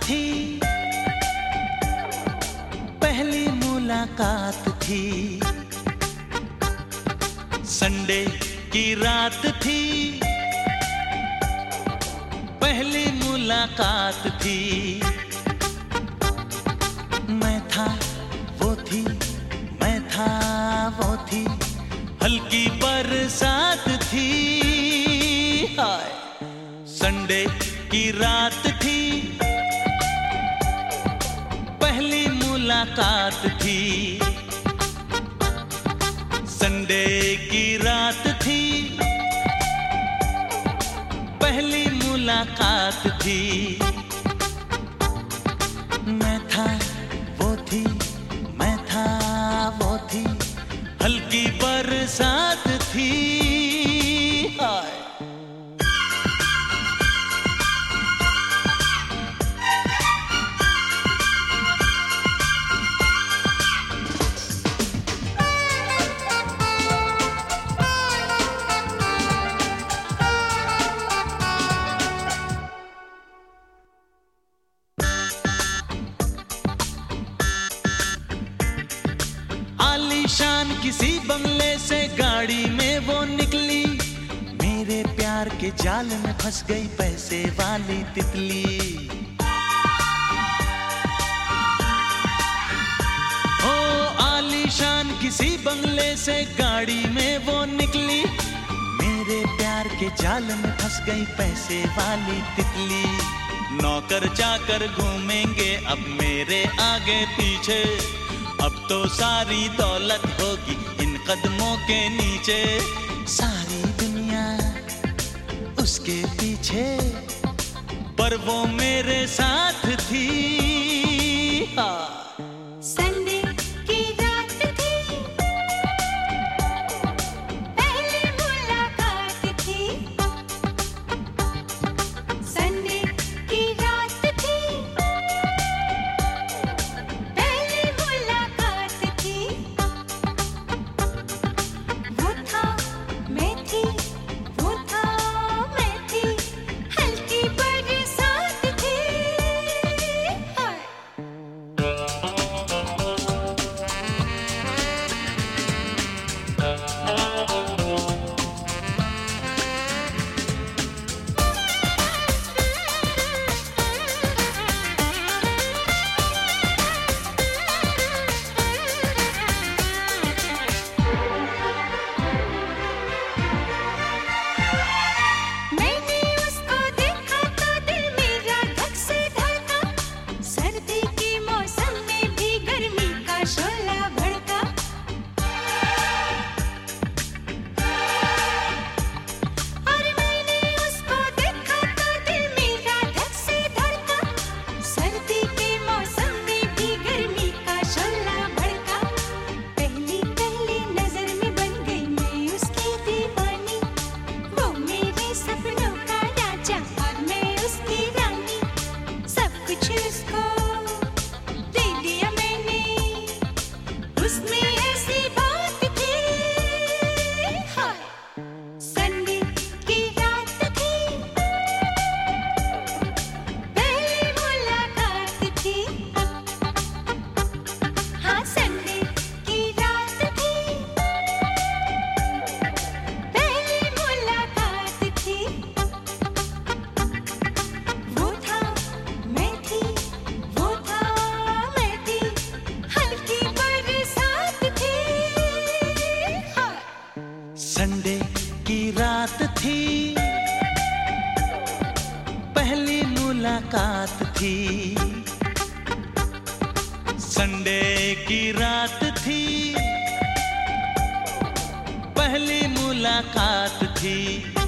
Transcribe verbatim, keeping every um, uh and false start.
थी, पहली मुलाकात थी। संडे की रात थी, पहली मुलाकात थी। मैं था वो थी, मैं था वो थी, हल्की बरसात थी। हाय संडे की रात थी, पहली मुलाकात थी। संडे की रात थी, पहली मुलाकात थी। मैं था वो थी, मैं था वो थी, हल्की बरसात थी। हाय आलीशान किसी बंगले से गाड़ी में वो निकली, मेरे प्यार के जाल में फंस गई पैसे वाली तितली। ओ आलीशान किसी बंगले से गाड़ी में वो निकली, मेरे प्यार के जाल में फंस गई पैसे वाली तितली। नौकर चाकर घूमेंगे अब मेरे आगे पीछे, अब तो सारी दौलत होगी इन कदमों के नीचे। सारी दुनिया उसके पीछे, पर वो मेरे साथ थी। हाँ संडे की रात थी, पहली मुलाकात थी। संडे की रात थी, पहली मुलाकात थी। वो था मैं थी, वो था मैं थी, हल्की बरसात थी। हाय मैंने उसको देखा तो दिल मेरा धक से धड़का, सर्दी के मौसम में भी गर्मी का शोला भड़का। और मैंने उसको देखा तो दिल मेरा धक से धड़का, सर्दी के मौसम में भी गर्मी का शोला भड़का। पहली पहली नजर में बन गई मैं उसकी दीवानी, वो मेरे सपनों का राजा और मैं उसकी रानी। सब कुछ उसको दे दिया मैंने, उसमें ऐसी बात थी। हाय संडे की रात थी, पहली मुलाकात थी। हाँ संडे की रात थी, पहली मुलाकात थी। वो था मैं थी, वो था मैं थी, हल्की बरसात थी। हाँ संडे की रात थी, पहली मुलाकात थी। संडे की रात थी, पहली मुलाकात थी।